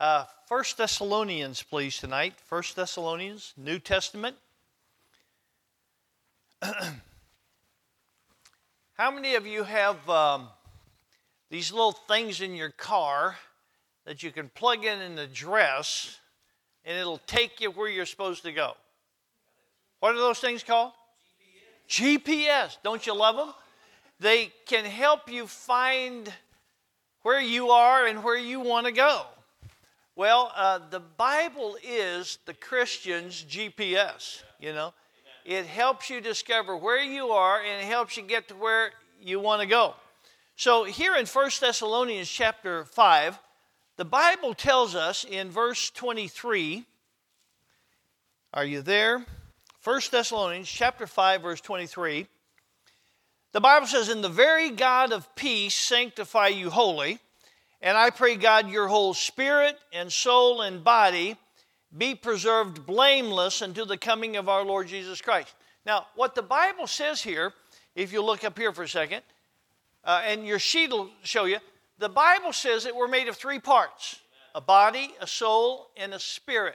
First Thessalonians, please, tonight. First Thessalonians, New Testament. How many of you have these little things in your car that you can plug in an address and it'll take you where you're supposed to go? What are those things called? GPS. Don't you love them? They can help you find where you are and where you want to go. Well, the Bible is the Christian's GPS, you know. It helps you discover where you are, and it helps you get to where you want to go. So here in 1 Thessalonians chapter 5, the Bible tells us in verse 23, are you there? 1 Thessalonians chapter 5, verse 23, the Bible says, "And the very God of peace sanctify you wholly, and I pray God your whole spirit and soul and body be preserved blameless until the coming of our Lord Jesus Christ." Now, what the Bible says here, if you look up here for a second, and your sheet will show you, the Bible says that we're made of three parts: a body, a soul, and a spirit.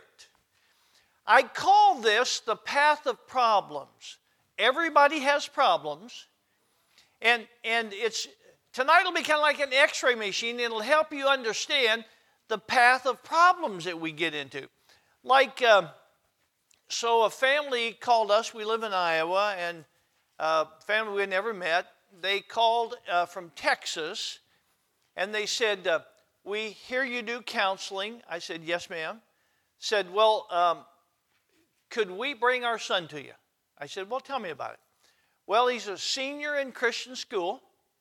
I call this the path of problems. Everybody has problems, and it's tonight will be kind of like an x-ray machine. It'll help you understand the path of problems that we get into. Like, so a family called us. We live in Iowa, and a family we had never met. They called from Texas, and they said, "We hear you do counseling." I said, "Yes, ma'am." Said, "Well, could we bring our son to you?" I said, "Well, tell me about it." Well, he's a senior in Christian school,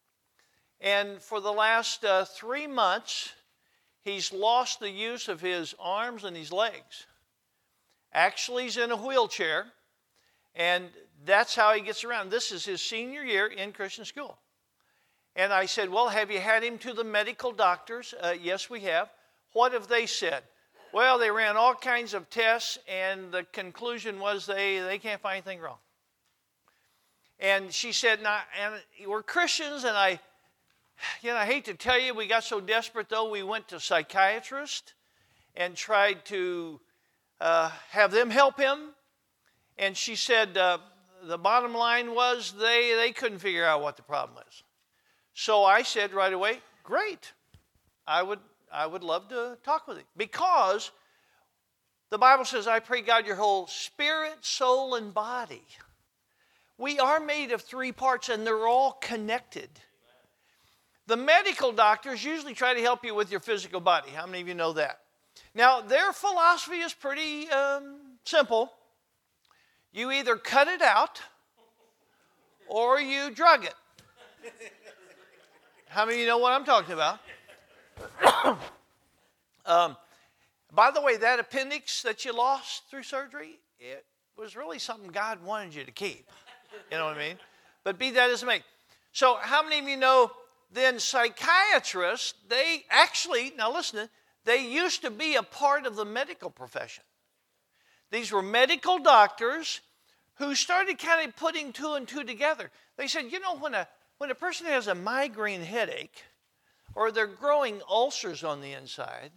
and for the last 3 months, he's lost the use of his arms and his legs. Actually, he's in a wheelchair, and that's how he gets around. This is his senior year in Christian school. And I said, "Well, have you had him to the medical doctors?" "Yes, we have." "What have they said?" "Well, they ran all kinds of tests, and the conclusion was they can't find anything wrong." And she said, "And we're Christians, and I hate to tell you, we got so desperate, though, we went to psychiatrists and tried to have them help him." And she said the bottom line was they couldn't figure out what the problem is. So I said right away, "Great, I would love to talk with him." Because the Bible says, "I pray God your whole spirit, soul, and body." We are made of three parts, and they're all connected. The medical doctors usually try to help you with your physical body. How many of you know that? Now, their philosophy is pretty simple. You either cut it out or you drug it. How many of you know what I'm talking about? By the way, that appendix that you lost through surgery, it was really something God wanted you to keep. You know what I mean? But be that as it may. So how many of you know then psychiatrists, they actually, now listen, they used to be a part of the medical profession. These were medical doctors who started kind of putting two and two together. They said, when a person has a migraine headache or they're growing ulcers on the inside,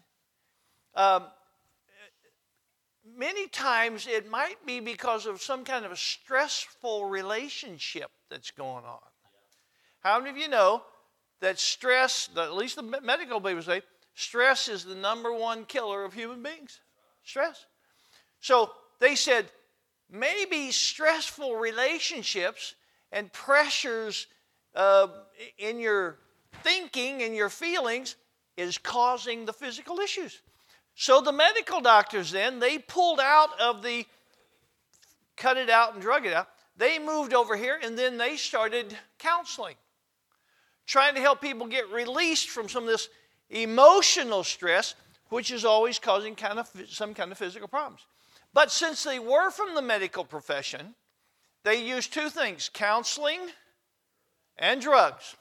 many times it might be because of some kind of a stressful relationship that's going on. How many of you know that stress, at least the medical people say, stress is the number one killer of human beings? Stress. So they said, maybe stressful relationships and pressures in your thinking and your feelings is causing the physical issues. So the medical doctors then, they pulled out of the cut it out and drug it out. They moved over here, and then they started counseling, trying to help people get released from some of this emotional stress, which is always causing some kind of physical problems. But since they were from the medical profession, they used two things: counseling and drugs.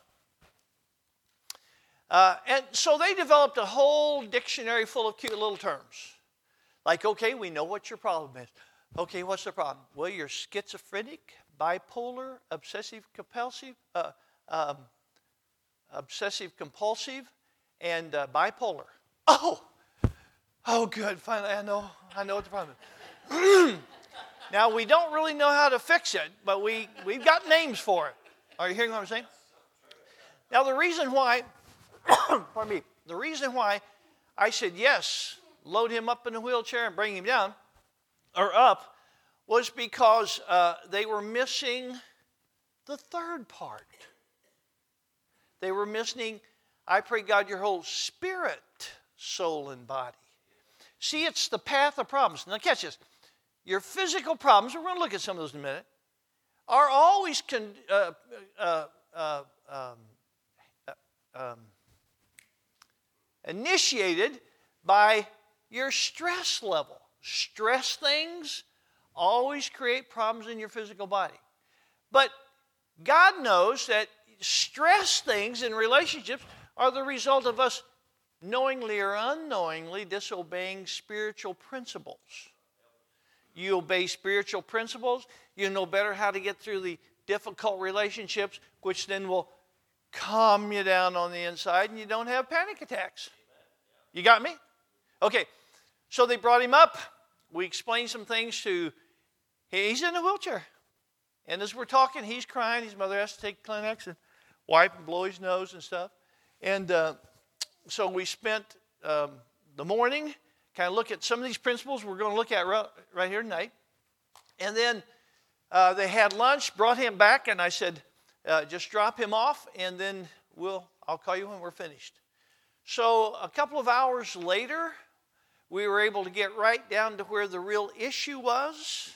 And so they developed a whole dictionary full of cute little terms. Like, okay, we know what your problem is. Okay, what's the problem? Well, you're schizophrenic, bipolar, obsessive-compulsive, and bipolar. Oh, Oh, good. Finally, I know what the problem is. Now, we don't really know how to fix it, but we've got names for it. Are you hearing what I'm saying? Now, the reason why, pardon me, the reason why I said yes, load him up in a wheelchair and bring him down, or up, was because they were missing the third part. They were missing, I pray God, your whole spirit, soul, and body. See, it's the path of problems. Now catch this. Your physical problems, we're going to look at some of those in a minute, are always initiated by your stress level. Stress things always create problems in your physical body. But God knows that stress things in relationships are the result of us knowingly or unknowingly disobeying spiritual principles. You obey spiritual principles, you know better how to get through the difficult relationships, which then will calm you down on the inside and you don't have panic attacks. You got me? Okay, so they brought him up. We explained some things to, he's in a wheelchair. And as we're talking, he's crying. His mother has to take Kleenex and wipe and blow his nose and stuff. And so we spent the morning kind of look at some of these principles we're going to look at right here tonight. And then they had lunch, brought him back, and I said, just drop him off, and then I'll call you when we're finished. So a couple of hours later, we were able to get right down to where the real issue was.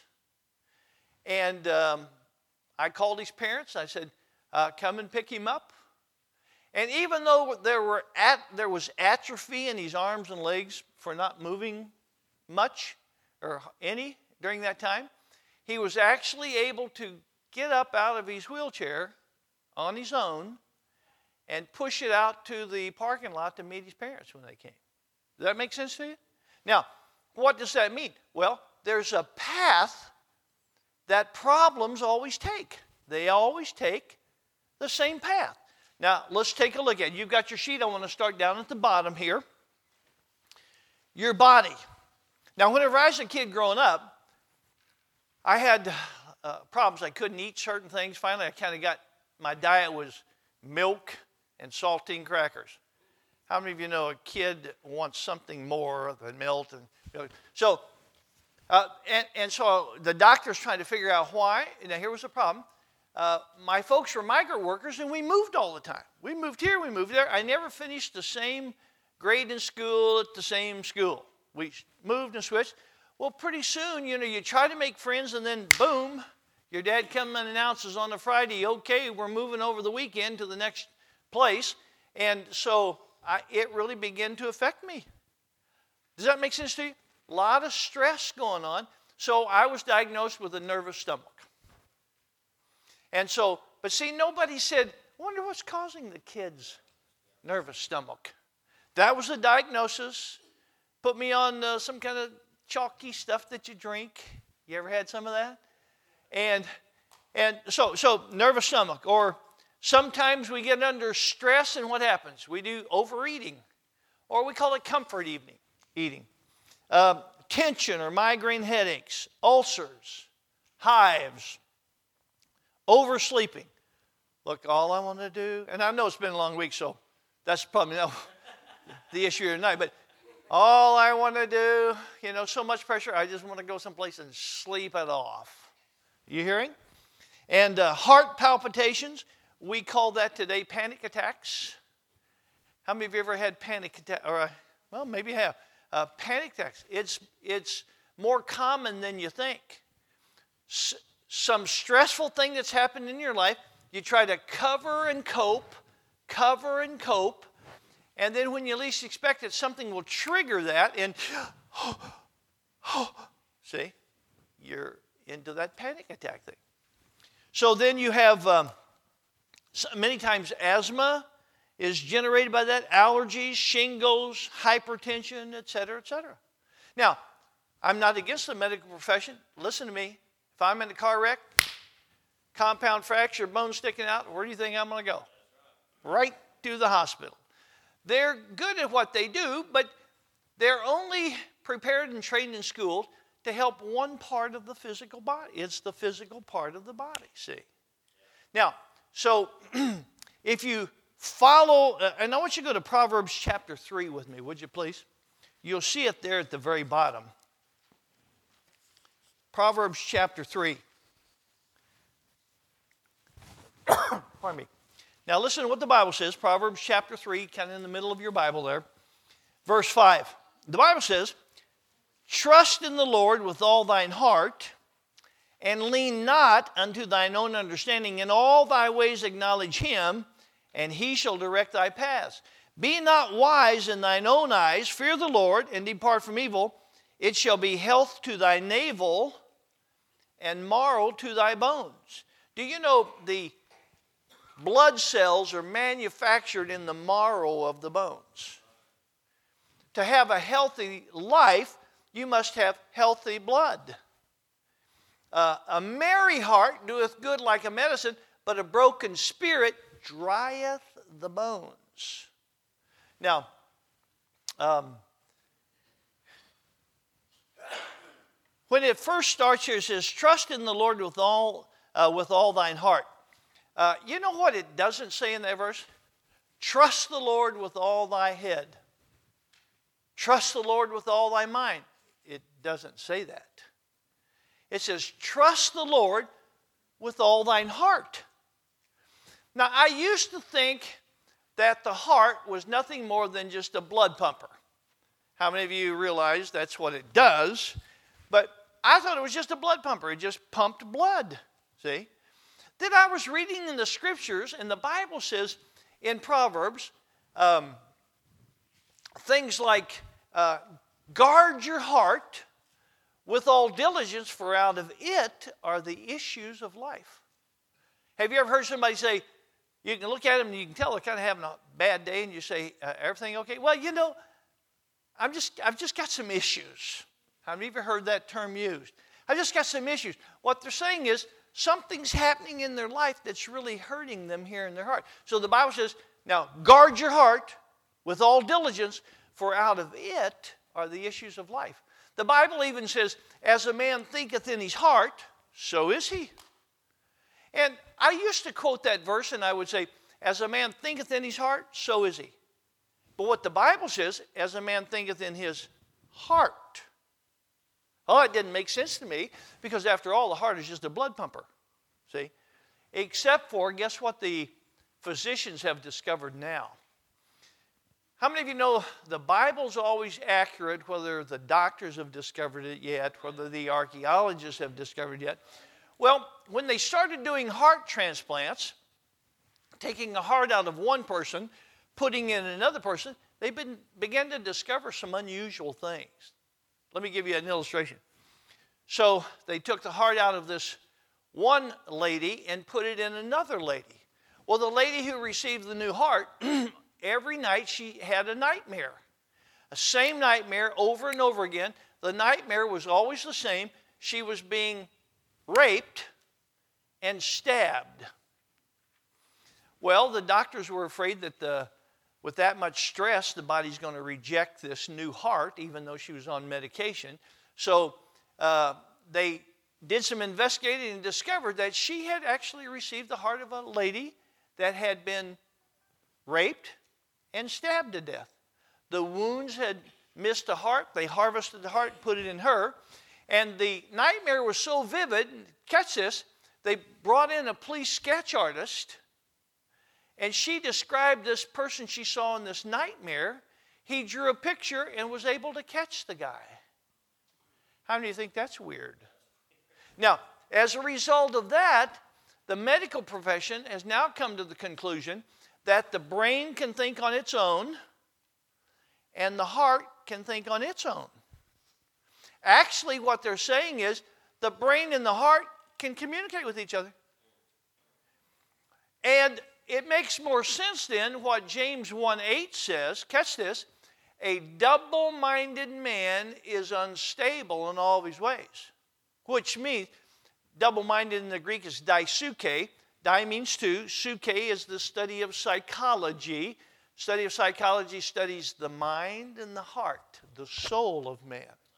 And I called his parents. I said, come and pick him up. And even though there was atrophy in his arms and legs for not moving much or any during that time, he was actually able to get up out of his wheelchair on his own and push it out to the parking lot to meet his parents when they came. Does that make sense to you? Now, what does that mean? Well, there's a path that problems always take. They always take the same path. Now, let's take a look at it. You've got your sheet. I want to start down at the bottom here. Your body. Now, whenever I was a kid growing up, I had problems. I couldn't eat certain things. Finally, I kind of got, my diet was milk and saltine crackers. How many of you know a kid wants something more than milk? And so the doctor's trying to figure out why. Now, here was the problem. My folks were migrant workers, and we moved all the time. We moved here, we moved there. I never finished the same grade in school at the same school. We moved and switched. Well, pretty soon, you try to make friends, and then boom, your dad comes and announces on a Friday, okay, we're moving over the weekend to the next place. And so it really began to affect me. Does that make sense to you? A lot of stress going on. So I was diagnosed with a nervous stomach. And so, but see, nobody said, I wonder what's causing the kid's nervous stomach. That was the diagnosis. Put me on some kind of chalky stuff that you drink. You ever had some of that? And so nervous stomach. Or sometimes we get under stress, and what happens? We do overeating. Or we call it comfort eating. Tension or migraine headaches, ulcers, hives, oversleeping. Look, all I want to do, and I know it's been a long week, so that's probably not the issue tonight, but all I want to do, so much pressure, I just want to go someplace and sleep it off. You hearing? And heart palpitations, we call that today panic attacks. How many of you ever had panic attacks? Well, maybe you have. Panic attacks, it's more common than you think. Some stressful thing that's happened in your life, you try to cover and cope, and then when you least expect it, something will trigger that, and see, you're into that panic attack thing. So then you have, many times asthma is generated by that, allergies, shingles, hypertension, et cetera, et cetera. Now, I'm not against the medical profession. Listen to me. If I'm in a car wreck, compound fracture, bone sticking out, where do you think I'm going to go? Right to the hospital. They're good at what they do, but they're only prepared and trained and schooled to help one part of the physical body. It's the physical part of the body, see. Now, so if you follow, and I want you to go to Proverbs chapter 3 with me, would you please? You'll see it there at the very bottom. Proverbs chapter 3. Pardon me. Now listen to what the Bible says. Proverbs chapter 3, kind of in the middle of your Bible there. Verse 5. The Bible says, trust in the Lord with all thine heart, and lean not unto thine own understanding. In all thy ways acknowledge him, and he shall direct thy paths. Be not wise in thine own eyes. Fear the Lord, and depart from evil. It shall be health to thy navel, and marrow to thy bones. Do you know the blood cells are manufactured in the marrow of the bones? To have a healthy life, you must have healthy blood. A merry heart doeth good like a medicine, but a broken spirit drieth the bones. Now, when it first starts here, it says, trust in the Lord with all thine heart. You know what it doesn't say in that verse? Trust the Lord with all thy head. Trust the Lord with all thy mind. It doesn't say that. It says, trust the Lord with all thine heart. Now, I used to think that the heart was nothing more than just a blood pumper. How many of you realize that's what it does? But I thought it was just a blood pumper. It just pumped blood, see? Then I was reading in the Scriptures, and the Bible says in Proverbs, things like, guard your heart with all diligence, for out of it are the issues of life. Have you ever heard somebody say, you can look at them and you can tell they're kind of having a bad day, and you say, everything okay? Well, you know, I've just got some issues. Have you ever heard that term used? I've just got some issues. What they're saying is something's happening in their life that's really hurting them here in their heart. So the Bible says, now guard your heart with all diligence, for out of it are the issues of life. The Bible even says, as a man thinketh in his heart, so is he. And I used to quote that verse, and I would say, as a man thinketh in his heart, so is he. But what the Bible says, as a man thinketh in his heart. Oh, it didn't make sense to me, because after all, the heart is just a blood pumper. See? Except for, guess what the physicians have discovered now? How many of you know the Bible's always accurate, whether the doctors have discovered it yet, whether the archaeologists have discovered it yet? Well, when they started doing heart transplants, taking a heart out of one person, putting in another person, they began to discover some unusual things. Let me give you an illustration. So they took the heart out of this one lady and put it in another lady. Well, the lady who received the new heart, every night she had a nightmare. A same nightmare over and over again. The nightmare was always the same. She was being raped and stabbed. Well, the doctors were afraid that with that much stress, the body's going to reject this new heart, even though she was on medication. So they did some investigating and discovered that she had actually received the heart of a lady that had been raped and stabbed to death. The wounds had missed a heart. They harvested the heart, put it in her. And the nightmare was so vivid, catch this, they brought in a police sketch artist, and she described this person she saw in this nightmare. He drew a picture and was able to catch the guy. How do you think that's weird? Now, as a result of that, the medical profession has now come to the conclusion that the brain can think on its own and the heart can think on its own. Actually, what they're saying is the brain and the heart can communicate with each other. And it makes more sense then what James 1:8 says. Catch this. A double-minded man is unstable in all of his ways. Which means, double-minded in the Greek is daisuke. Dai means two. Suke is the study of psychology. Study of psychology studies the mind and the heart, the soul of man.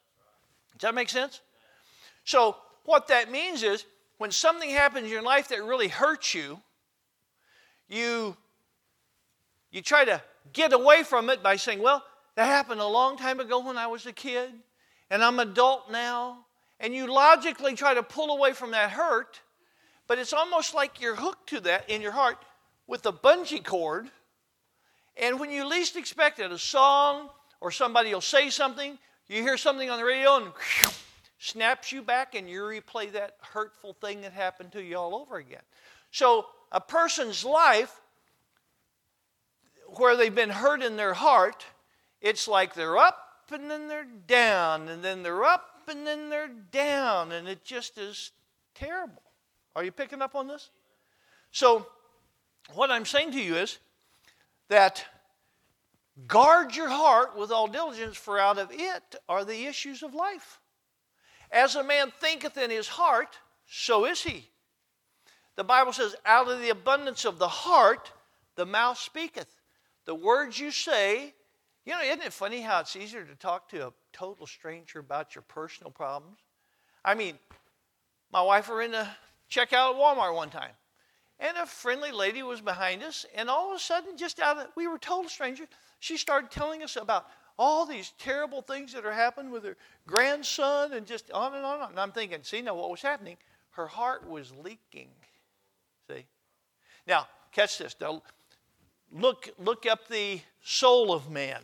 Does that make sense? So what that means is when something happens in your life that really hurts you, you try to get away from it by saying, well, that happened a long time ago when I was a kid, and I'm an adult now. And you logically try to pull away from that hurt, but it's almost like you're hooked to that in your heart with a bungee cord. And when you least expect it, a song or somebody will say something, you hear something on the radio and snaps you back and you replay that hurtful thing that happened to you all over again. So a person's life, where they've been hurt in their heart, it's like they're up and then they're down, and then they're up and then they're down, and it just is terrible. Are you picking up on this? So what I'm saying to you is that guard your heart with all diligence, for out of it are the issues of life. As a man thinketh in his heart, so is he. The Bible says, out of the abundance of the heart, the mouth speaketh. The words you say, isn't it funny how it's easier to talk to a total stranger about your personal problems? I mean, my wife were in the checkout at Walmart one time, and a friendly lady was behind us, and all of a sudden, we were total strangers, she started telling us about all these terrible things that are happening with her grandson, and just on and on. And I'm thinking, see, now what was happening? Her heart was leaking. See? Now, catch this. Now, look up the soul of man.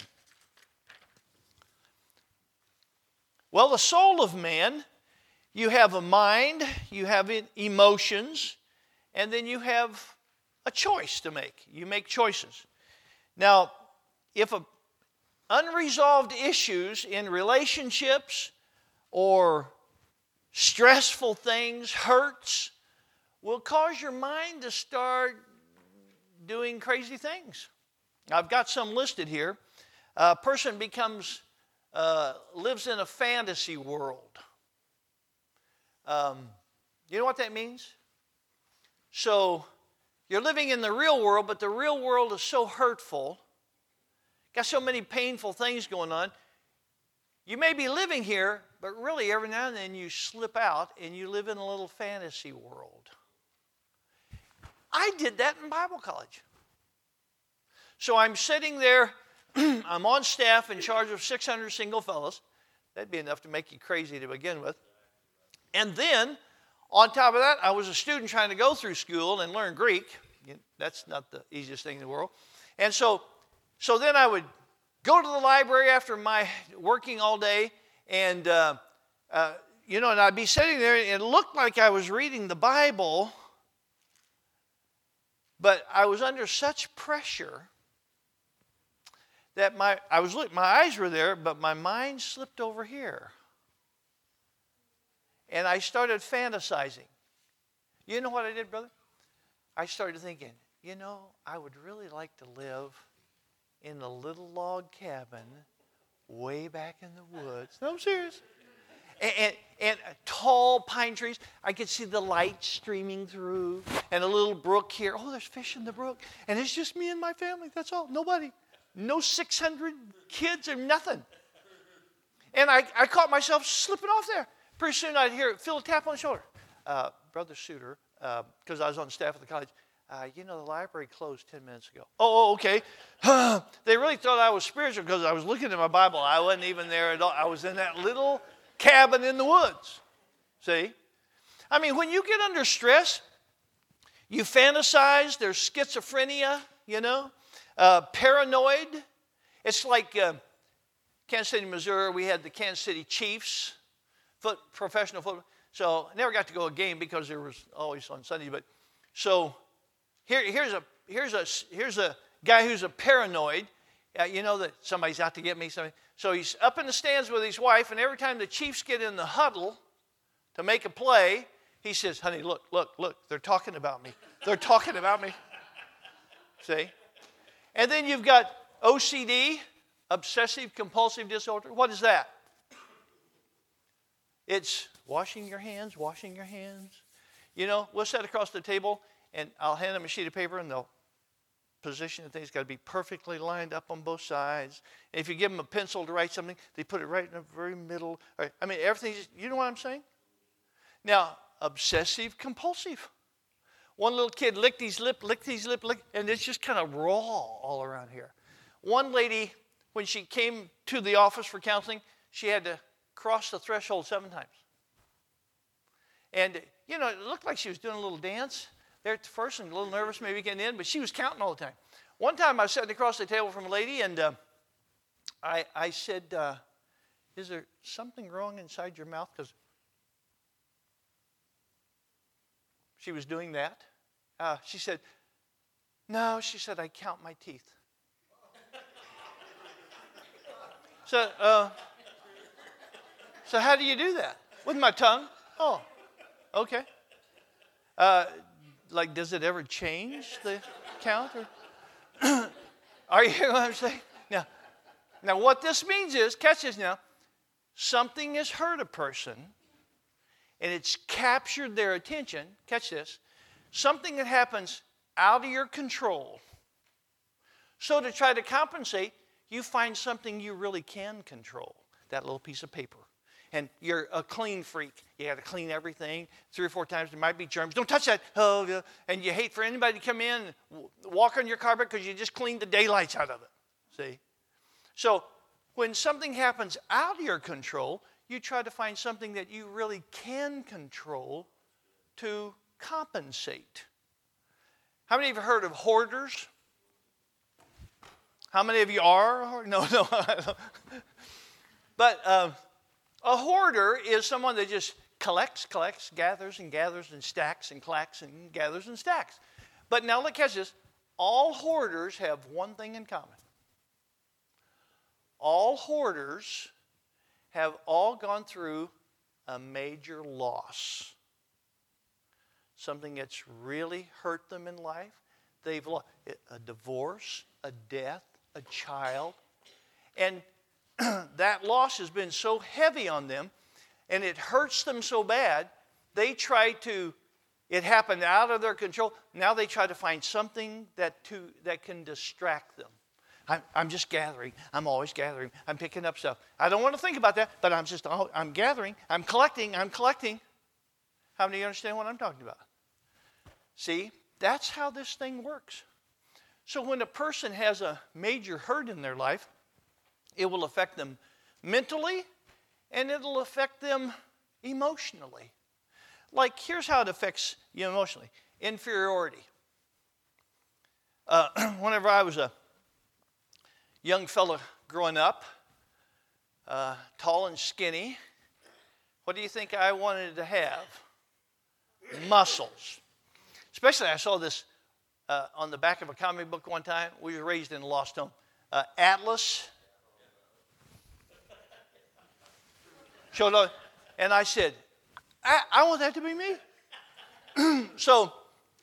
Well, the soul of man, you have a mind, you have emotions, and then you have a choice to make. You make choices. Now, if unresolved issues in relationships or stressful things, hurts, will cause your mind to start doing crazy things. I've got some listed here. A person lives in a fantasy world. You know what that means? So you're living in the real world, but the real world is so hurtful, got so many painful things going on. You may be living here, but really every now and then you slip out and you live in a little fantasy world. I did that in Bible college. So I'm sitting there, I'm on staff in charge of 600 single fellows. That'd be enough to make you crazy to begin with. And then, on top of that, I was a student trying to go through school and learn Greek. That's not the easiest thing in the world. And so then I would go to the library after my working all day, and and I'd be sitting there, and it looked like I was reading the Bible, but I was under such pressure that my eyes were there, but my mind slipped over here. And I started fantasizing. You know what I did, brother? I started thinking, I would really like to live in a little log cabin way back in the woods. No, I'm serious. And tall pine trees. I could see the light streaming through, and a little brook here. Oh, there's fish in the brook. And it's just me and my family. That's all. Nobody. No 600 kids or nothing. And I caught myself slipping off there. Pretty soon I'd feel a tap on the shoulder. Brother Suter, because I was on staff at the college, the library closed 10 minutes ago. Oh, okay. They really thought I was spiritual because I was looking at my Bible. I wasn't even there at all. I was in that little cabin in the woods. See? I mean, when you get under stress, you fantasize. There's schizophrenia, paranoid. It's like Kansas City, Missouri. We had the Kansas City Chiefs, professional football. So I never got to go a game because there was always on Sunday. But so here's a guy who's a paranoid. That somebody's out to get me. So he's up in the stands with his wife, and every time the Chiefs get in the huddle to make a play, he says, "Honey, look, they're talking about me. They're talking about me." See? And then you've got OCD, obsessive compulsive disorder. What is that? It's washing your hands. We'll sit across the table, and I'll hand them a sheet of paper, and they'll position of things. It's got to be perfectly lined up on both sides. And if you give them a pencil to write something, they put it right in the very middle. I mean, everything, you know what I'm saying? Now, obsessive compulsive. One little kid licked his lip, and it's just kind of raw all around here. One lady, when she came to the office for counseling, she had to cross the threshold 7 times. And, you know, it looked like she was doing a little dance there at the first and a little nervous maybe getting in, but she was counting all the time. One time I was sitting across the table from a lady, and I said, is there something wrong inside your mouth? Because she was doing that. She said, no, she said, I count my teeth. So how do you do that? With my tongue? Oh, okay. Like, does it ever change the count? Or are you hearing what I'm saying? Now, what this means is, catch this now, something has hurt a person, and it's captured their attention. Catch this. Something that happens out of your control. So to try to compensate, you find something you really can control, that little piece of paper. And you're a clean freak. You got to clean everything 3 or 4 times. There might be germs. Don't touch that. Oh, yeah. And you hate for anybody to come in and walk on your carpet because you just cleaned the daylights out of it. See? So when something happens out of your control, you try to find something that you really can control to compensate. How many of you have heard of hoarders? How many of you are? No. But a hoarder is someone that just collects, gathers and stacks and collects and gathers and stacks. But now look, catch this. All hoarders have one thing in common. All hoarders have all gone through a major loss. Something that's really hurt them in life. They've lost a divorce, a death, a child. And that loss has been so heavy on them, and it hurts them so bad, they try to, it happened out of their control. Now they try to find something that can distract them. I'm just gathering. I'm always gathering. I'm picking up stuff. I don't want to think about that, but I'm gathering. I'm collecting. How many of you understand what I'm talking about? See, that's how this thing works. So when a person has a major hurt in their life, it will affect them mentally, and it'll affect them emotionally. Like, here's how it affects you emotionally. Inferiority. Whenever I was a young fella growing up, tall and skinny, what do you think I wanted to have? Muscles. Especially, I saw this on the back of a comic book one time. We were raised in a lost home. Atlas. Showed up, and I said, I want that to be me. So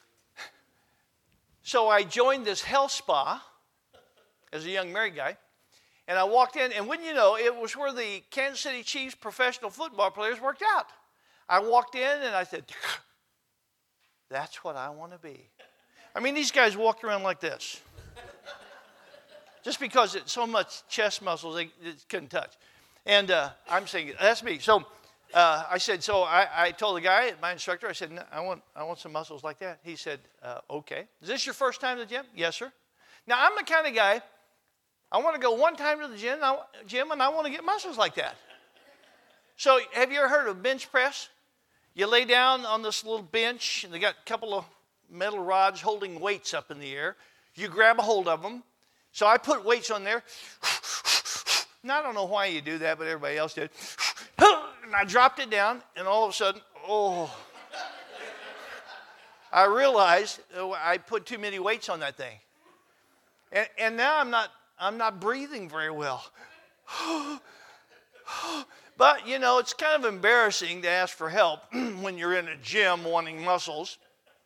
I joined this health spa as a young married guy, and I walked in, and wouldn't you know, it was where the Kansas City Chiefs professional football players worked out. I walked in, and I said, that's what I want to be. I mean, these guys walked around like this. Just because it's so much chest muscles they couldn't touch. And I'm saying, that's me. So I said, I told the guy, my instructor, I said, no, I want some muscles like that. He said, okay. Is this your first time to the gym? Yes, sir. Now, I'm the kind of guy, I want to go one time to the gym, and I want to get muscles like that. So have you ever heard of bench press? You lay down on this little bench, and they got a couple of metal rods holding weights up in the air. You grab a hold of them. So I put weights on there. Now, I don't know why you do that, but everybody else did. And I dropped it down, and all of a sudden, I realized I put too many weights on that thing. And now I'm not breathing very well. But, you know, it's kind of embarrassing to ask for help when you're in a gym wanting muscles.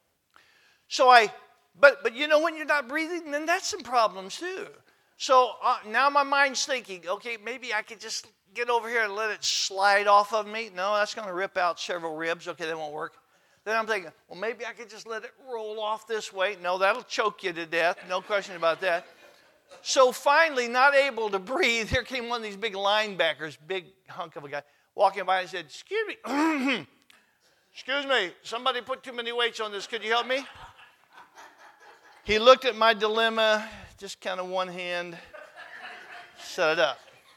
But you know, when you're not breathing, then that's some problems too. So now my mind's thinking, okay, maybe I could just get over here and let it slide off of me. No, that's going to rip out several ribs. Okay, that won't work. Then I'm thinking, well, maybe I could just let it roll off this way. No, that'll choke you to death. No question about that. So finally, not able to breathe, here came one of these big linebackers, big hunk of a guy, walking by and said, excuse me, excuse me, somebody put too many weights on this. Could you help me? He looked at my dilemma, just kind of one hand, set it up.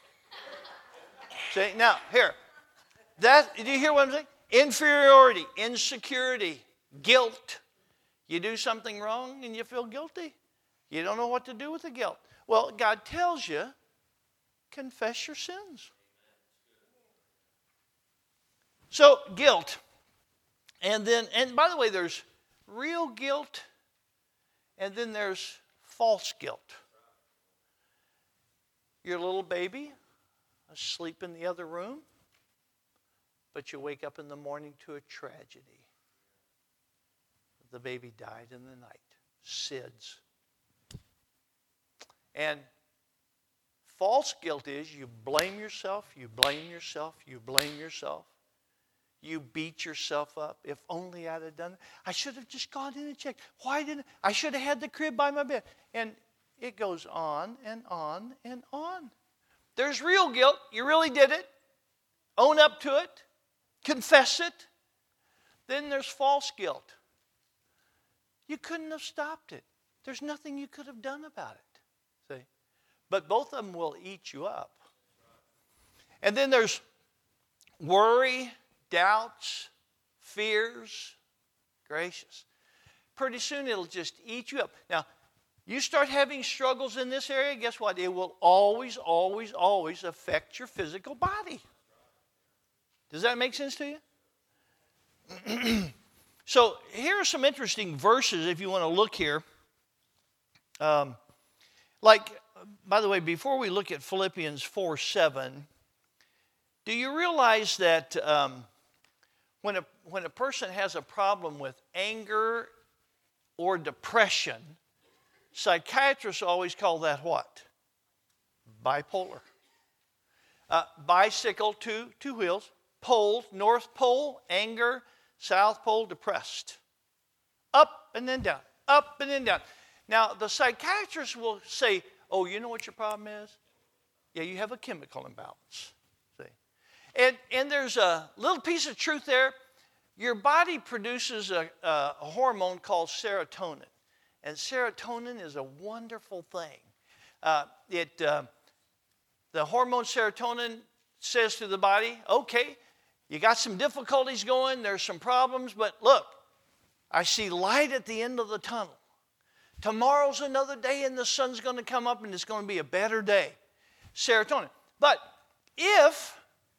See, now, here. Do you hear what I'm saying? Inferiority, insecurity, guilt. You do something wrong and you feel guilty. You don't know what to do with the guilt. Well, God tells you, confess your sins. So, guilt. And by the way, there's real guilt, and then there's false guilt. Your little baby asleep in the other room, but you wake up in the morning to a tragedy. The baby died in the night. SIDS. And false guilt is you blame yourself, you blame yourself, you blame yourself. You beat yourself up. If only I'd have done it. I should have just gone in and checked. Why didn't I? I should have had the crib by my bed. And it goes on and on and on. There's real guilt. You really did it. Own up to it. Confess it. Then there's false guilt. You couldn't have stopped it. There's nothing you could have done about it. See? But both of them will eat you up. And then there's worry, doubts, fears. Gracious. Pretty soon it'll just eat you up. Now, you start having struggles in this area, guess what? It will always, always, always affect your physical body. Does that make sense to you? So here are some interesting verses if you want to look here. By the way, before we look at Philippians 4:7, do you realize that when a person has a problem with anger or depression, psychiatrists always call that what? Bipolar. Bicycle, two wheels. Pole, North Pole, anger. South Pole, depressed. Up and then down. Up and then down. Now, the psychiatrist will say, oh, you know what your problem is? Yeah, you have a chemical imbalance. See? And there's a little piece of truth there. Your body produces a hormone called serotonin. And serotonin is a wonderful thing. The hormone serotonin says to the body, okay, you got some difficulties going, there's some problems, but look, I see light at the end of the tunnel. Tomorrow's another day and the sun's going to come up and it's going to be a better day. Serotonin. But if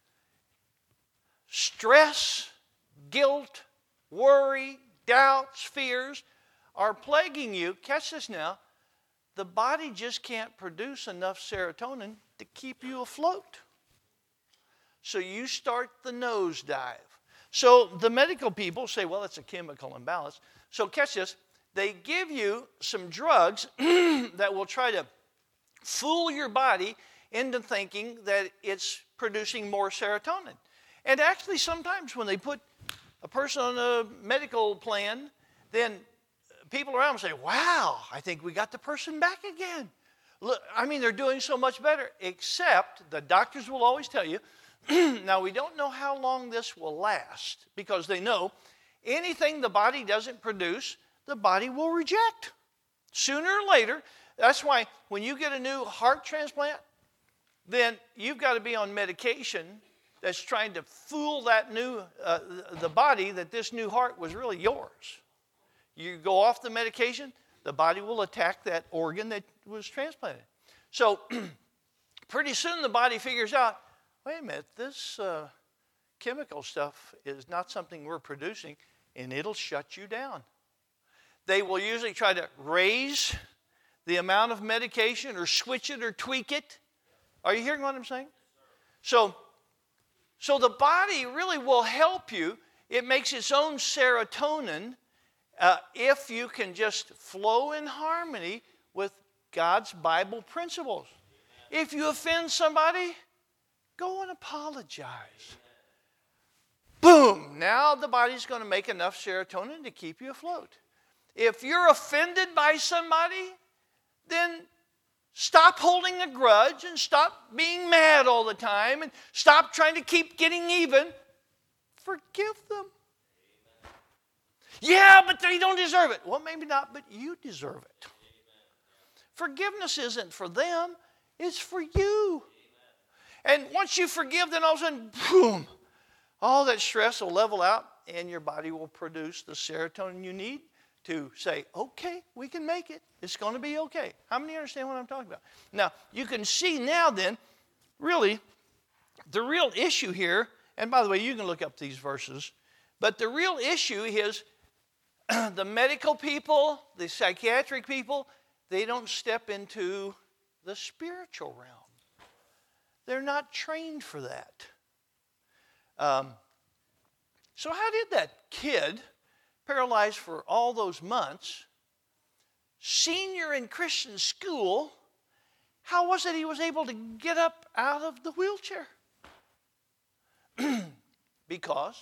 stress, guilt, worry, doubts, fears are plaguing you, catch this now, the body just can't produce enough serotonin to keep you afloat. So you start the nosedive. So the medical people say, well, it's a chemical imbalance. So catch this. They give you some drugs that will try to fool your body into thinking that it's producing more serotonin. And actually, sometimes when they put a person on a medical plan, then people around them say, wow, I think we got the person back again. Look, I mean, they're doing so much better, except the doctors will always tell you, now, we don't know how long this will last because they know anything the body doesn't produce, the body will reject. Sooner or later, that's why when you get a new heart transplant, then you've got to be on medication that's trying to fool that the body that this new heart was really yours. You go off the medication, the body will attack that organ that was transplanted. So pretty soon the body figures out, wait a minute, this chemical stuff is not something we're producing, and it'll shut you down. They will usually try to raise the amount of medication or switch it or tweak it. Are you hearing what I'm saying? So the body really will help you. It makes its own serotonin if you can just flow in harmony with God's Bible principles. If you offend somebody, go and apologize. boom, now the body's going to make enough serotonin to keep you afloat. If you're offended by somebody, then stop holding a grudge and stop being mad all the time and stop trying to keep getting even. Forgive them. Yeah, but they don't deserve it. Well, maybe not, but you deserve it. Forgiveness isn't for them, it's for you. And once you forgive, then all of a sudden, boom, all that stress will level out and your body will produce the serotonin you need to say, okay, we can make it. It's going to be okay. How many understand what I'm talking about? Now, you can see now then, really, the real issue here, and by the way, you can look up these verses, but the real issue is the medical people, the psychiatric people, they don't step into the spiritual realm. They're not trained for that. So how did that kid, paralyzed for all those months, senior in Christian school, how was it he was able to get up out of the wheelchair? Because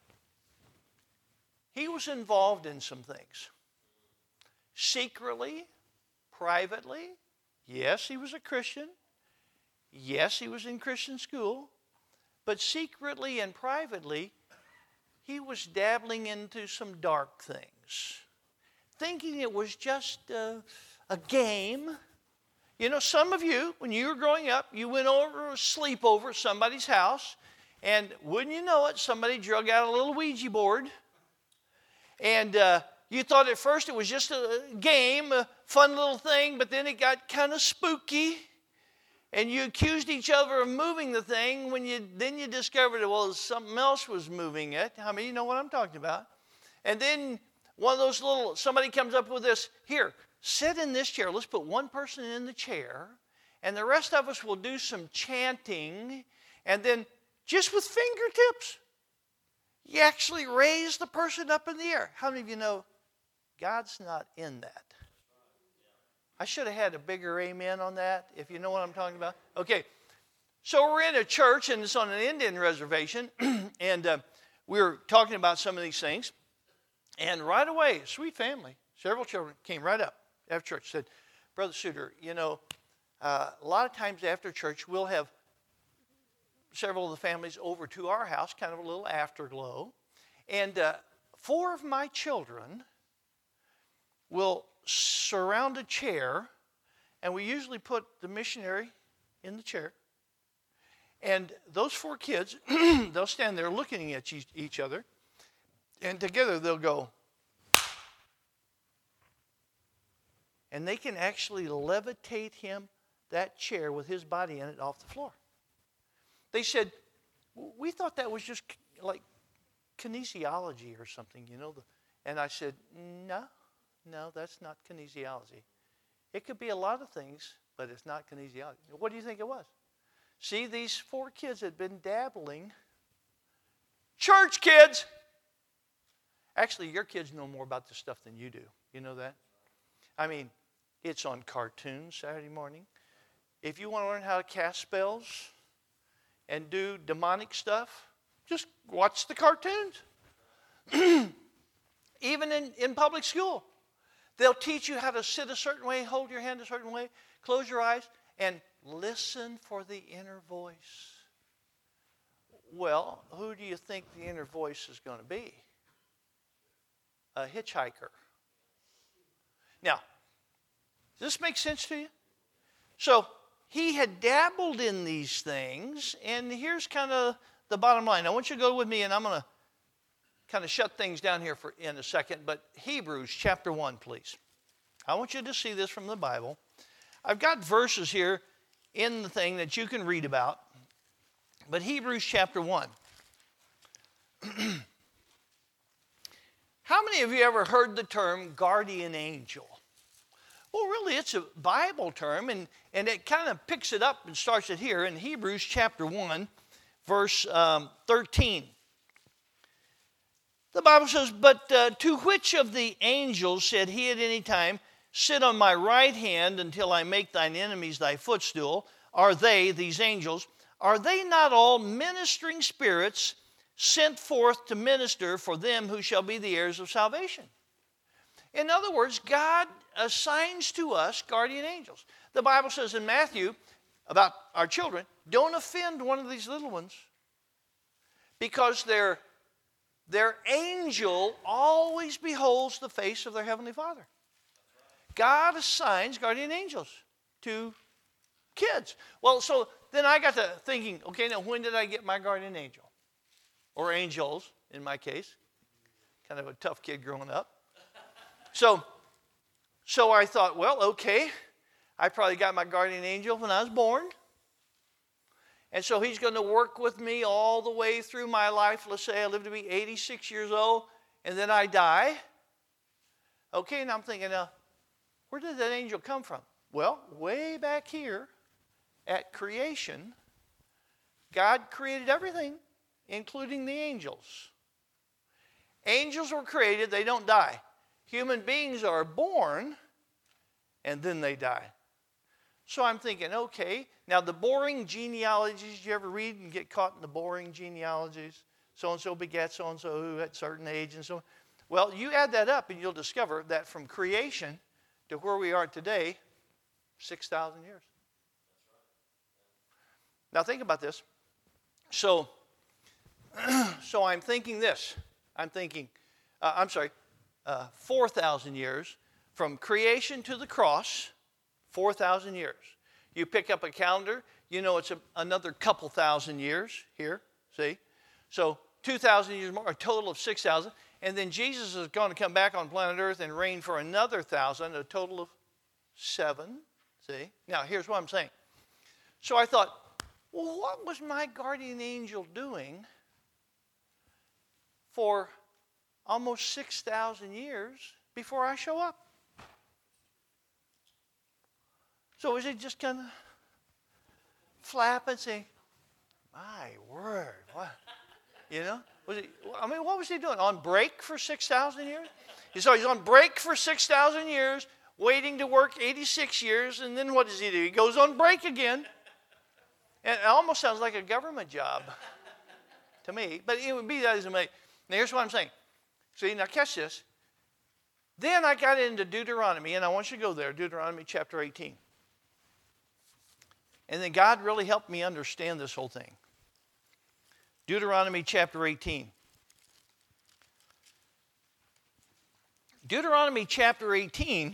he was involved in some things. Secretly, privately, yes, he was a Christian. Yes, he was in Christian school. But secretly and privately, he was dabbling into some dark things, thinking it was just a game. You know, some of you, when you were growing up, you went over a sleepover at somebody's house, and wouldn't you know it, somebody drug out a little Ouija board, and you thought at first it was just a game, a fun little thing, but then it got kind of spooky. And you accused each other of moving the thing then you discovered, well, something else was moving it. How many of you know what I'm talking about? And then one of those somebody comes up with this, here, sit in this chair. Let's put one person in the chair, and the rest of us will do some chanting, and then just with fingertips, you actually raise the person up in the air. How many of you know God's not in that? I should have had a bigger amen on that, if you know what I'm talking about. Okay, so we're in a church, and it's on an Indian reservation, and we were talking about some of these things. And right away, sweet family, several children came right up after church, said, Brother Suter, you know, a lot of times after church, we'll have several of the families over to our house, kind of a little afterglow. And 4 of my children will surround a chair, and we usually put the missionary in the chair. And those 4 kids, they'll stand there looking at each other, and together they'll go. And they can actually levitate that chair with his body in it off the floor. They said, we thought that was just like kinesiology or something, you know. And I said, no, that's not kinesiology. It could be a lot of things, but it's not kinesiology. What do you think it was? See, these 4 kids had been dabbling. Church kids! Actually, your kids know more about this stuff than you do. You know that? I mean, it's on cartoons Saturday morning. If you want to learn how to cast spells and do demonic stuff, just watch the cartoons. Even in public school. They'll teach you how to sit a certain way, hold your hand a certain way, close your eyes, and listen for the inner voice. Well, who do you think the inner voice is going to be? A hitchhiker. Now, does this make sense to you? So, he had dabbled in these things, and here's kind of the bottom line. I want you to go with me, and I'm going to kind of shut things down here in a second, but Hebrews chapter 1, please. I want you to see this from the Bible. I've got verses here in the thing that you can read about, but Hebrews chapter 1. How many of you ever heard the term guardian angel? Well, really, it's a Bible term, and it kind of picks it up and starts it here in Hebrews chapter 1, verse 13. The Bible says, but to which of the angels said he at any time, sit on my right hand until I make thine enemies thy footstool? Are they, these angels, are they not all ministering spirits sent forth to minister for them who shall be the heirs of salvation. In other words, God assigns to us guardian angels. The Bible says in Matthew about our children, don't offend one of these little ones, because their angel always beholds the face of their heavenly Father. God assigns guardian angels to kids. Well, so then I got to thinking, okay, now when did I get my guardian angel? Or angels, in my case. Kind of a tough kid growing up. So I thought, well, okay, I probably got my guardian angel when I was born. And so he's going to work with me all the way through my life. Let's say I live to be 86 years old, and then I die. Okay, and I'm thinking, now, where did that angel come from? Well, way back here at creation, God created everything, including the angels. Angels were created, they don't die. Human beings are born, and then they die. So I'm thinking, okay, now the boring genealogies, you ever read and get caught in the boring genealogies? So-and-so begat so-and-so who at a certain age and so on. Well, you add that up and you'll discover that from creation to where we are today, 6,000 years. Now think about this. So I'm thinking this. 4,000 years from creation to the cross, 4,000 years. You pick up a calendar, you know it's another couple thousand years here, see? So 2,000 years more, a total of 6,000. And then Jesus is going to come back on planet Earth and reign for another 1,000, a total of 7, see? Now, here's what I'm saying. So I thought, well, what was my guardian angel doing for almost 6,000 years before I show up? So is it just kind of flap and say, my word, what? You know? What was he doing? On break for 6,000 years? So he's on break for 6,000 years, waiting to work 86 years, and then what does he do? He goes on break again. And it almost sounds like a government job to me, but it would be that as amazing. Now here's what I'm saying. See, now catch this. Then I got into Deuteronomy, and I want you to go there, Deuteronomy chapter 18. And then God really helped me understand this whole thing. Deuteronomy chapter 18. Deuteronomy chapter 18,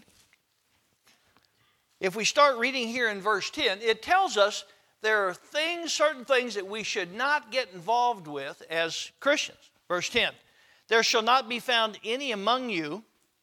if we start reading here in verse 10, it tells us there are certain things that we should not get involved with as Christians. Verse 10, there shall not be found among you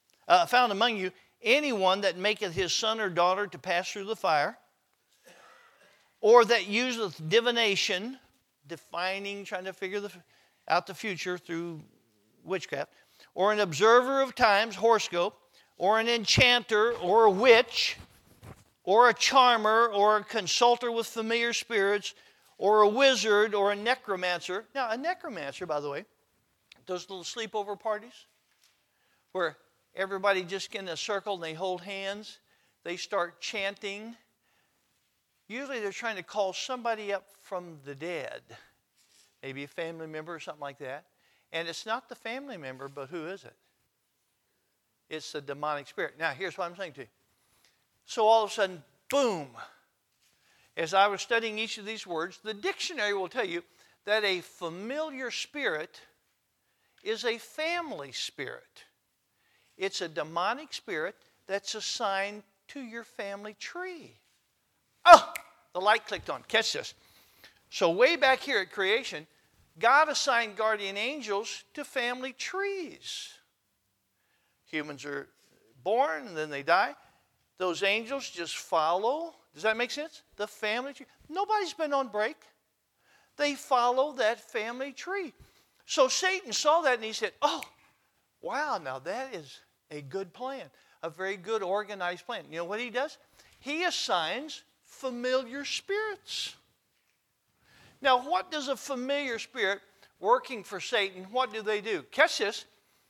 anyone that maketh his son or daughter to pass through the fire, or that useth divination, defining, trying to figure out the future through witchcraft, or an observer of times, horoscope, or an enchanter, or a witch, or a charmer, or a consulter with familiar spirits, or a wizard, or a necromancer. Now, a necromancer, by the way, those little sleepover parties where everybody just get in a circle and they hold hands, they start chanting. Usually they're trying to call somebody up from the dead, maybe a family member or something like that. And it's not the family member, but who is it? It's the demonic spirit. Now, here's what I'm saying to you. So all of a sudden, boom, as I was studying each of these words, the dictionary will tell you that a familiar spirit is a family spirit. It's a demonic spirit that's assigned to your family tree. Oh, the light clicked on. Catch this. So way back here at creation, God assigned guardian angels to family trees. Humans are born and then they die. Those angels just follow. Does that make sense? The family tree. Nobody's been on break. They follow that family tree. So Satan saw that and he said, oh, wow, now that is a good plan. A very good organized plan. You know what he does? He assigns familiar spirits. Now, what does a familiar spirit working for Satan, what do? Catch this.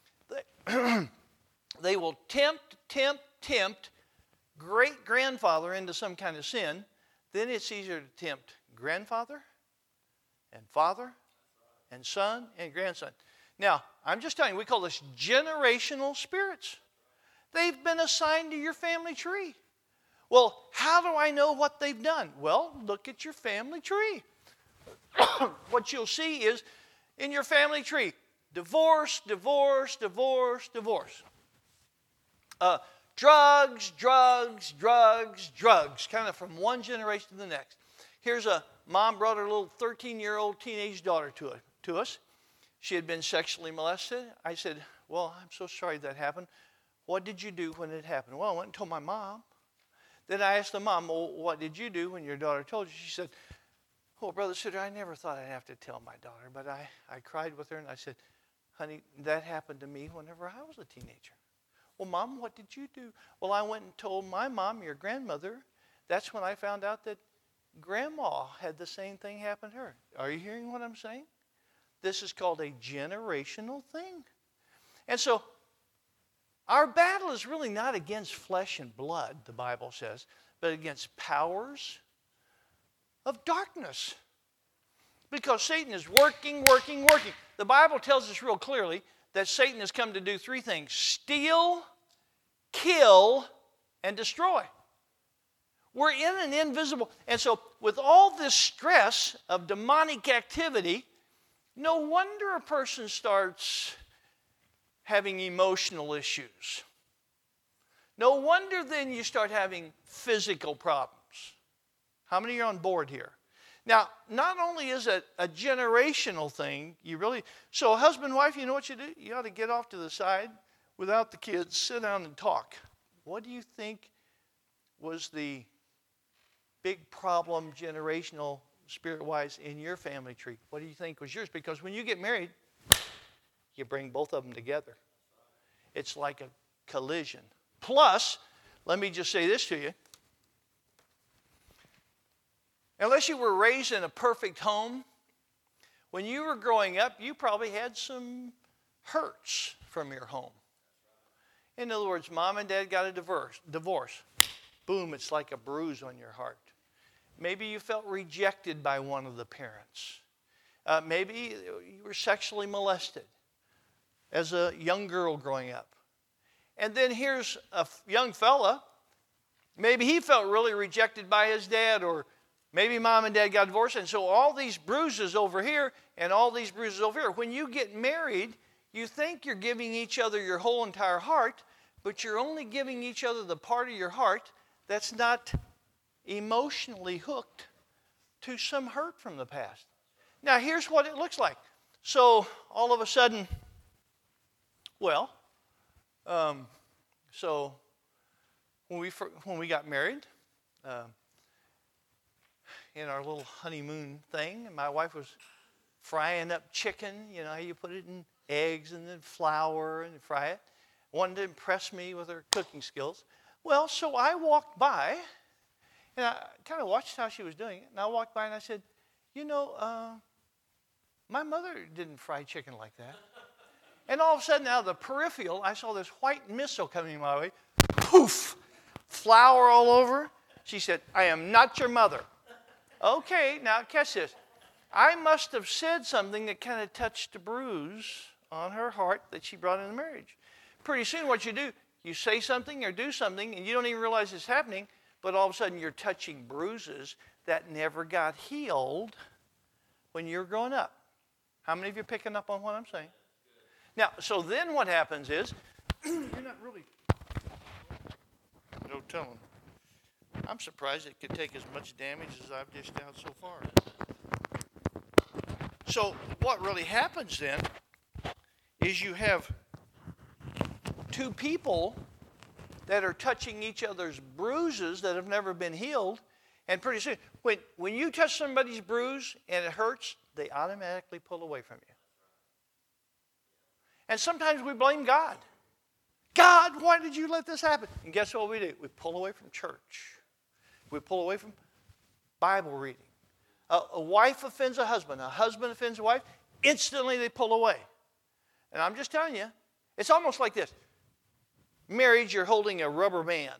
They will tempt great-grandfather into some kind of sin. Then it's easier to tempt grandfather and father and son and grandson. Now, I'm just telling you, we call this generational spirits. They've been assigned to your family tree. Well, how do I know what they've done? Well, look at your family tree. What you'll see is in your family tree, divorce, divorce, divorce, divorce. Drugs, drugs, drugs, drugs, kind of from one generation to the next. Here's a mom brought her little 13-year-old teenage daughter to us. She had been sexually molested. I said, well, I'm so sorry that happened. What did you do when it happened? Well, I went and told my mom. Then I asked the mom, well, what did you do when your daughter told you? She said, oh, Brother Suter, I never thought I'd have to tell my daughter, but I cried with her and I said, honey, that happened to me whenever I was a teenager. Well, Mom, what did you do? Well, I went and told my mom, your grandmother. That's when I found out that Grandma had the same thing happen to her. Are you hearing what I'm saying? This is called a generational thing. And so our battle is really not against flesh and blood, the Bible says, but against powers of darkness. Because Satan is working. The Bible tells us real clearly that Satan has come to do three things: steal, kill, and destroy. We're in an invisible. And so with all this stress of demonic activity, no wonder a person starts having emotional issues. No wonder then you start having physical problems. How many are on board here? Now, not only is it a generational thing, so husband and wife, you know what you do? You ought to get off to the side without the kids, sit down and talk. What do you think was the big problem generational spirit-wise in your family tree? What do you think was yours? Because when you get married, you bring both of them together. It's like a collision. Plus, let me just say this to you. Unless you were raised in a perfect home, when you were growing up, you probably had some hurts from your home. In other words, mom and dad got a divorce. Boom, it's like a bruise on your heart. Maybe you felt rejected by one of the parents. Maybe you were sexually molested as a young girl growing up. And then here's a young fella. Maybe he felt really rejected by his dad, or maybe mom and dad got divorced, and so all these bruises over here and all these bruises over here. When you get married, you think you're giving each other your whole entire heart, but you're only giving each other the part of your heart that's not emotionally hooked to some hurt from the past. Now, here's what it looks like. So all of a sudden, so when we got married, in our little honeymoon thing, and my wife was frying up chicken. You know how you put it in eggs and then flour and fry it. Wanted to impress me with her cooking skills. Well, so I walked by, and I kind of watched how she was doing it. And I walked by and I said, my mother didn't fry chicken like that. And all of a sudden, out of the peripheral, I saw this white missile coming my way. Poof! Flour all over. She said, I am not your mother. Okay, now catch this. I must have said something that kind of touched a bruise on her heart that she brought into marriage. Pretty soon what you do, you say something or do something and you don't even realize it's happening, but all of a sudden you're touching bruises that never got healed when you were growing up. How many of you are picking up on what I'm saying? Now, so then what happens is, you're not really, no telling. I'm surprised it could take as much damage as I've dished out so far. So what really happens then is you have two people that are touching each other's bruises that have never been healed, and pretty soon, when you touch somebody's bruise and it hurts, they automatically pull away from you. And sometimes we blame God. God, why did you let this happen? And guess what we do? We pull away from church. We pull away from Bible reading. A wife offends a husband offends a wife, instantly they pull away. And I'm just telling you, it's almost like this. Marriage, you're holding a rubber band.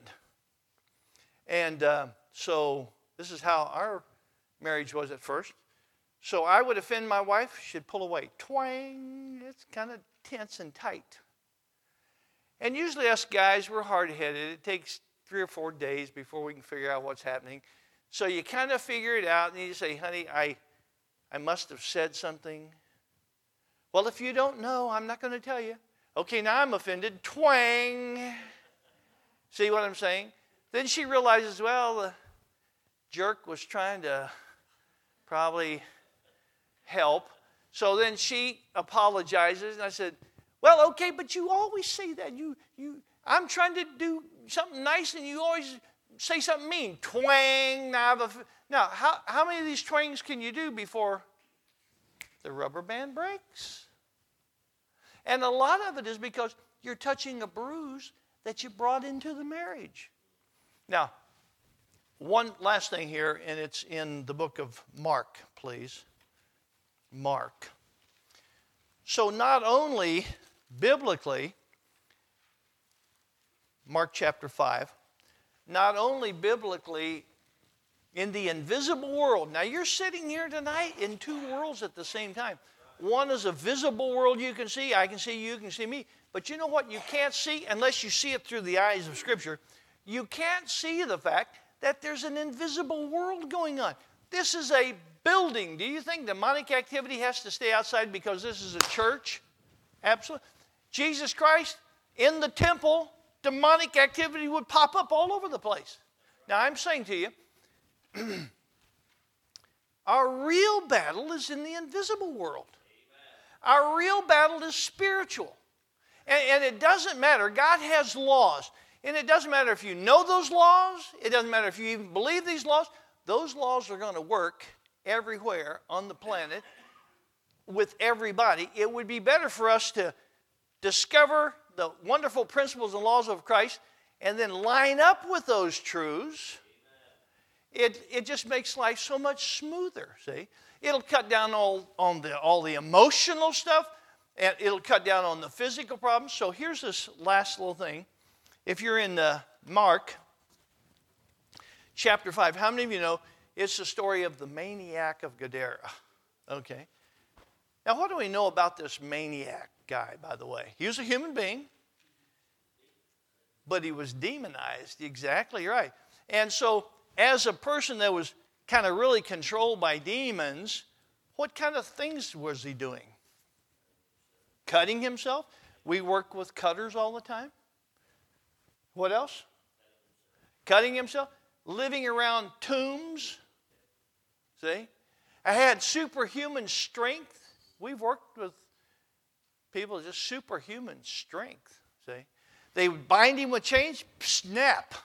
And so this is how our marriage was at first. So I would offend my wife, she'd pull away. Twang! It's kind of tense and tight. And usually us guys, we're hard-headed. It takes 3 or 4 days before we can figure out what's happening. So you kind of figure it out, and you say, honey, I must have said something. Well, if you don't know, I'm not going to tell you. Okay, now I'm offended. Twang! See what I'm saying? Then she realizes, well, the jerk was trying to probably help. So then she apologizes, and I said, well, okay, but you always say that. I'm trying to do something nice, and you always say something mean. Twang. Now, how many of these twangs can you do before the rubber band breaks? And a lot of it is because you're touching a bruise that you brought into the marriage. Now, one last thing here, and it's in the book of Mark, please. Mark. So not only biblically, Mark chapter 5, not only biblically in the invisible world. Now you're sitting here tonight in two worlds at the same time. One is a visible world you can see. I can see you, can see me. But you know what you can't see unless you see it through the eyes of Scripture? You can't see the fact that there's an invisible world going on. This is a building. Do you think demonic activity has to stay outside because this is a church? Absolutely. Jesus Christ, in the temple, demonic activity would pop up all over the place. Now, I'm saying to you, our real battle is in the invisible world. Our real battle is spiritual. And it doesn't matter. God has laws. And it doesn't matter if you know those laws. It doesn't matter if you even believe these laws. Those laws are going to work everywhere on the planet with everybody. It would be better for us to discover the wonderful principles and laws of Christ and then line up with those truths. It just makes life so much smoother, see? It'll cut down all the emotional stuff, and it'll cut down on the physical problems. So here's this last little thing. If you're in Mark chapter 5, how many of you know it's the story of the maniac of Gadara? Okay. Now, what do we know about this maniac guy, by the way? He was a human being, but he was demonized. Exactly right. And so, as a person that was kind of really controlled by demons, what kind of things was he doing? Cutting himself? We work with cutters all the time. What else? Cutting himself. Living around tombs. See? I had superhuman strength. We've worked with people with just superhuman strength. See? They would bind him with chains, snap.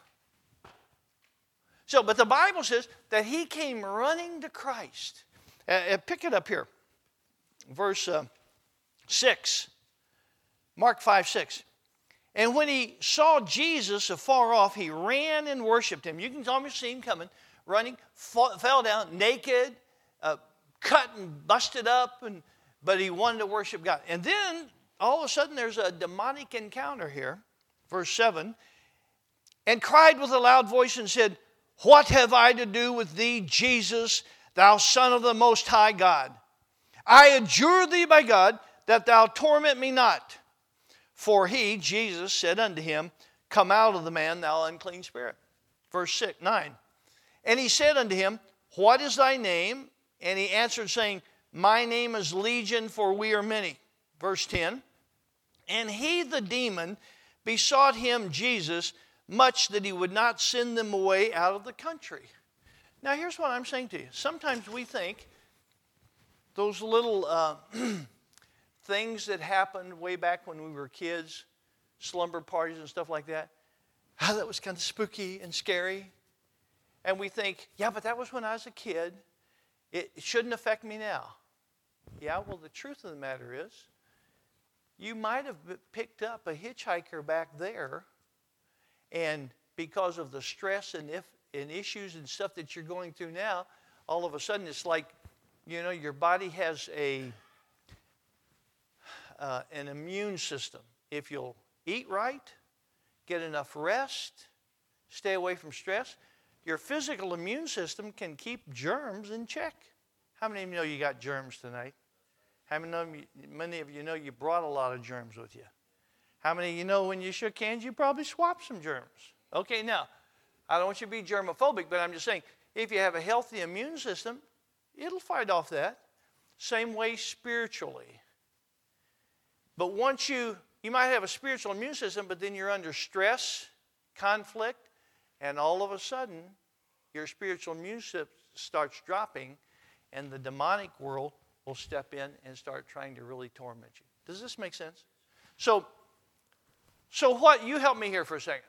So, but the Bible says that he came running to Christ. Pick it up here. Verse 6. Mark 5:6. And when he saw Jesus afar off, he ran and worshiped him. You can almost see him coming, running, fell down naked, cut and busted up, but he wanted to worship God. And then, all of a sudden, there's a demonic encounter here. Verse 7. And cried with a loud voice and said, What have I to do with thee, Jesus, thou Son of the Most High God? I adjure thee by God that thou torment me not. For he, Jesus, said unto him, Come out of the man, thou unclean spirit. Verse 9. And he said unto him, What is thy name? And he answered, saying, My name is Legion, for we are many. Verse 10. And he, the demon, besought him, Jesus, much that he would not send them away out of the country. Now, here's what I'm saying to you. Sometimes we think those little things that happened way back when we were kids, slumber parties and stuff like that, that was kind of spooky and scary. And we think, yeah, but that was when I was a kid. It shouldn't affect me now. Yeah, well, the truth of the matter is, you might have picked up a hitchhiker back there, and because of the stress and issues and stuff that you're going through now, all of a sudden it's like, you know, your body has an immune system. If you'll eat right, get enough rest, stay away from stress, your physical immune system can keep germs in check. How many of you know you got germs tonight? How many of you know you brought a lot of germs with you? How many of you know when you shook hands, you probably swapped some germs? Okay, now, I don't want you to be germophobic, but I'm just saying, if you have a healthy immune system, it'll fight off that. Same way spiritually. But once you might have a spiritual immune system, but then you're under stress, conflict, and all of a sudden, your spiritual immune system starts dropping, and the demonic world will step in and start trying to really torment you. Does this make sense? So what? You help me here for a second.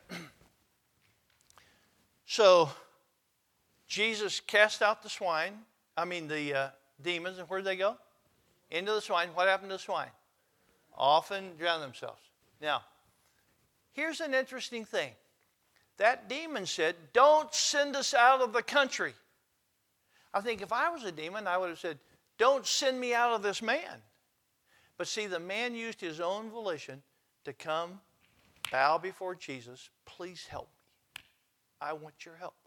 So Jesus cast out the demons, and where did they go? Into the swine. What happened to the swine? Often drown themselves. Now, here's an interesting thing. That demon said, don't send us out of the country. I think if I was a demon, I would have said, don't send me out of this man. But see, the man used his own volition to come, bow before Jesus. Please help me. I want your help.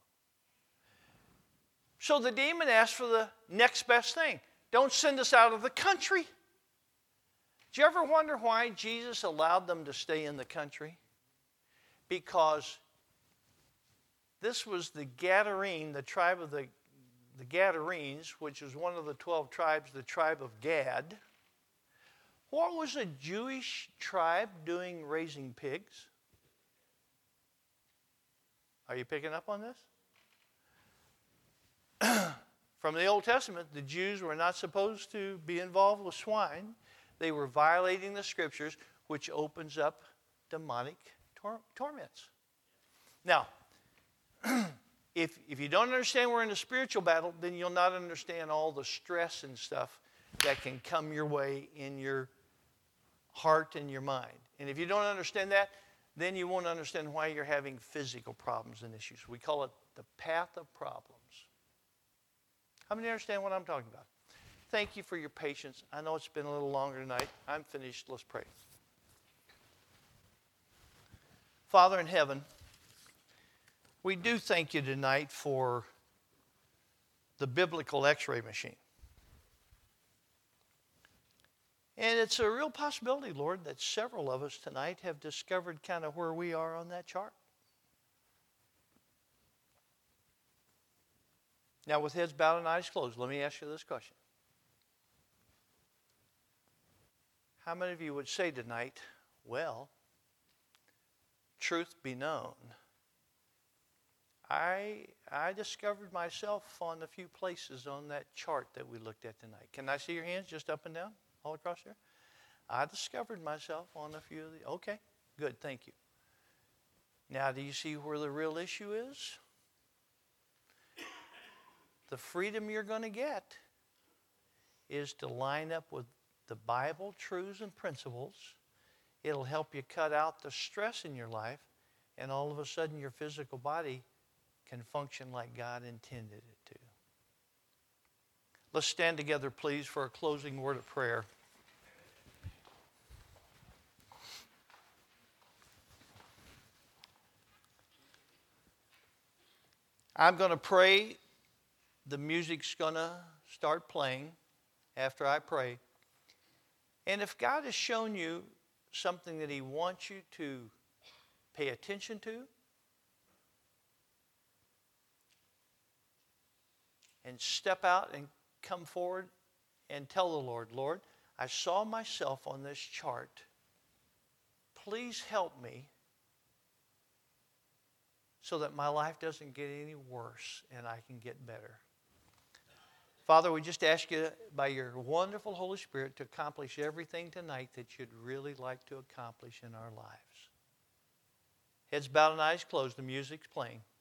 So the demon asked for the next best thing. Don't send us out of the country. Do you ever wonder why Jesus allowed them to stay in the country? Because this was the Gadarene, the tribe of the Gadarenes, which is one of the 12 tribes, the tribe of Gad. What was a Jewish tribe doing raising pigs? Are you picking up on this? From the Old Testament, the Jews were not supposed to be involved with swine. They were violating the Scriptures, which opens up demonic torments. Now, if you don't understand we're in a spiritual battle, then you'll not understand all the stress and stuff that can come your way in your heart and your mind. And if you don't understand that, then you won't understand why you're having physical problems and issues. We call it the path of problems. How many understand what I'm talking about? Thank you for your patience. I know it's been a little longer tonight. I'm finished. Let's pray. Father in heaven, we do thank you tonight for the biblical x-ray machine. And it's a real possibility, Lord, that several of us tonight have discovered kind of where we are on that chart. Now, with heads bowed and eyes closed, let me ask you this question. How many of you would say tonight, well, truth be known, I discovered myself on a few places on that chart that we looked at tonight. Can I see your hands just up and down, all across there? I discovered myself on a few of the, okay, good, thank you. Now, do you see where the real issue is? The freedom you're going to get is to line up with the Bible truths and principles. It'll help you cut out the stress in your life, and all of a sudden your physical body can function like God intended it to. Let's stand together, please, for a closing word of prayer. I'm going to pray. The music's going to start playing after I pray. And if God has shown you something that He wants you to pay attention to and step out and come forward and tell the Lord, Lord, I saw myself on this chart. Please help me so that my life doesn't get any worse and I can get better. Father, we just ask you by your wonderful Holy Spirit to accomplish everything tonight that you'd really like to accomplish in our lives. Heads bowed and eyes closed. The music's playing.